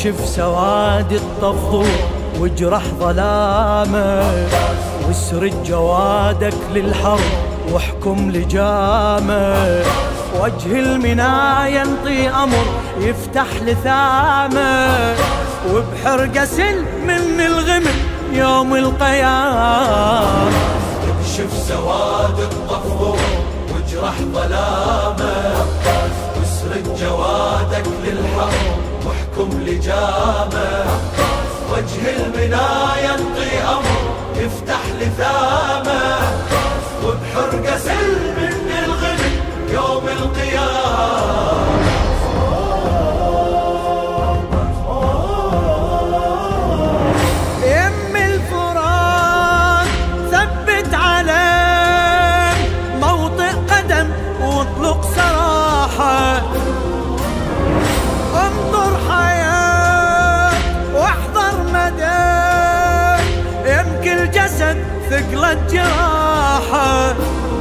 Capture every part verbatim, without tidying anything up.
اكشف سواد الطفور واجرح ظلامه، واسرد جوادك للحرب واحكم لجامه. وجه المنايا ينطي أمر يفتح لثامه، وبحرقة سل من الغمم يوم القيامة. اكشف سواد الطفور واجرح ظلامه، واسرد جوادك للحرب واحكم لجامه. وجه المنايا ينطي أمر يفتح لثامه، وبحرقة سل من الغمم يوم القيامة. يم الفرات ثبت على موطئ قدم واطلق سراحة، انظر حياة واحذر مدى، يمكن الجسد ثقلت جراحة.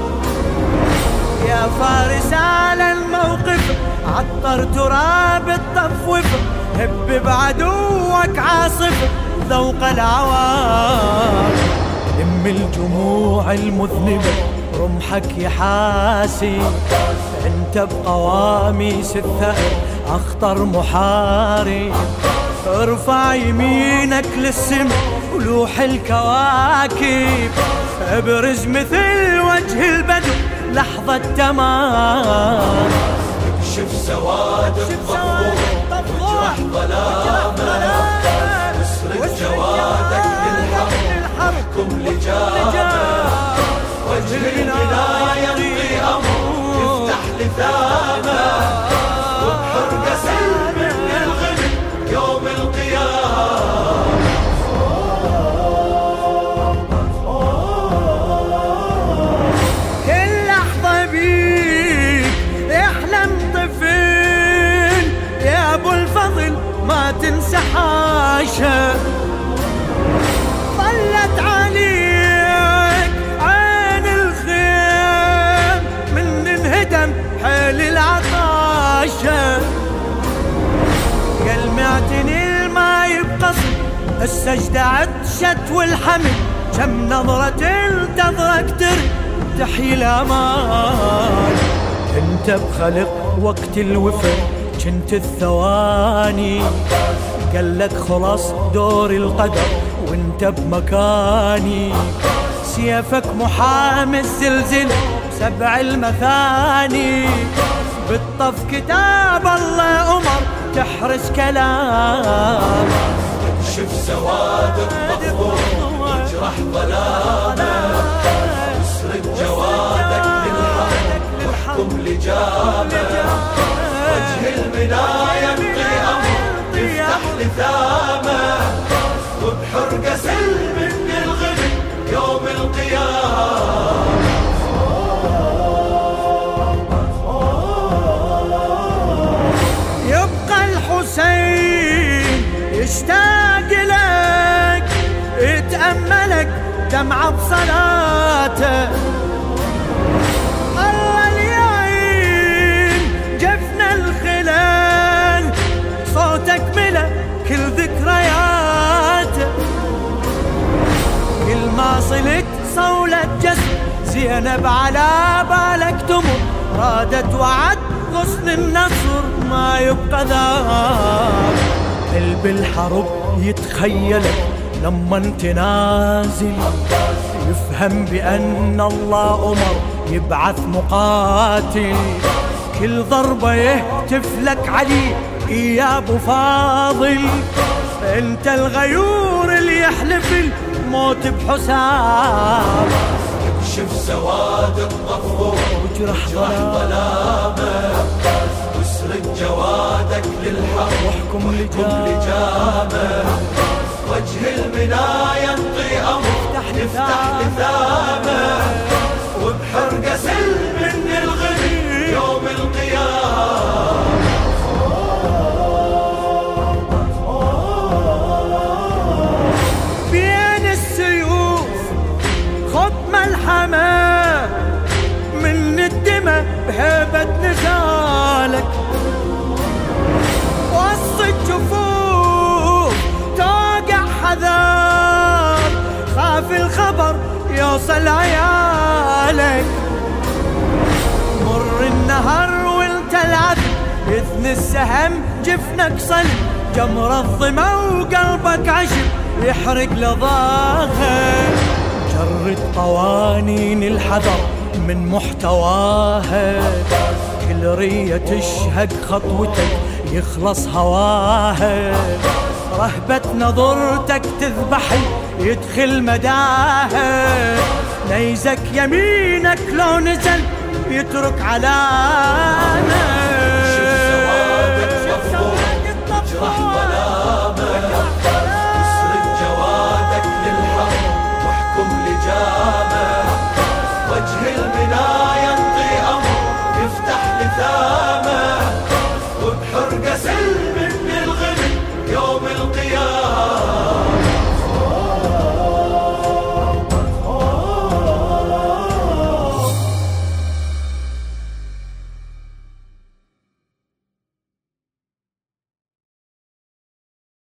يا فارس على الموقف عطر تراب الطفوف، هب بعدوك عاصف ذوق العوار. لم الجموع المذنبة رمحك يحاسي، انت بقواميس الثأر اخطر محارب. ارفع يمينك للسما ولوح الكواكب، ابرز مثل وجه البدر لحظة تمام. اكشف سواد الطفور واجرح ظلامه، واسرد جوادك للحرب واحكم لجامه. وجه المنايا ينطي أمر يفتح لثامه، وبحرقة سل من الغمم يوم القيامة. كل لحظة بيك يحلم طفل، يا ابو الفضل ما تنسى حاشا. ظلت عليك عين الخيم من انهدم حيل العطاشة. قل معتني ما يبقصد السجدة عطشت والحمل، كم نظرة انتظرك ترد تحيي الأمان. انت بخلق وقت الوفا كنت الثواني، قالك خلاص دور القدر وانت بمكاني. سيفك محامي الزلزل سبع المثاني، بالطف كتاب الله أمر تحرس كلام. اكشف سواد الطفور واجرح ظلامه، واسرد جوادك للحرب واحكم لجامه. وجه المنايا ينطي أمر يفتح لثامه، وبحرقة سل من الغمم يوم القيامة. يبقى الحسين يشتاق لك، يتأملك دمعة بصلاته. الله اليعين جفن الخلال، صوتك ملا كل ذكرياته. كل ما صلت صولة جسد زينب على بالك تمر، رادت وعد غصن النصر ما يبقى ذاك. قلب الحرب يتخيلك لما انت نازل، يفهم بأن الله أمر يبعث مقاتل. كل ضربة يهتف لك علي يا ابو فاضل، انت الغيور اللي يحلف الموت بحساب. اكشف سواد الطفور واجرح ظلامه، واسرد جوادك للحرب واحكم لجامه. وجه المنايا ينطي أمر يفتح لثامه، وبحرقة سل من الغمم يوم القيامة. بين السيوف خط ملحمة، من الدماء بهيبة نزالك. وسط الجفوف توصل عيالك. مر النهر وانت العذب يثني السهم جفنك صلب، جمر الظما وقلبك عشب يحرق لظاها. جرد قوانين الحذر من محتواها، كل رية تشهق خطوتك يخلص هواها. رهبة نظرتك تذبحي يدخل مداها، نيزك يمينك لو نزل يترك علامة.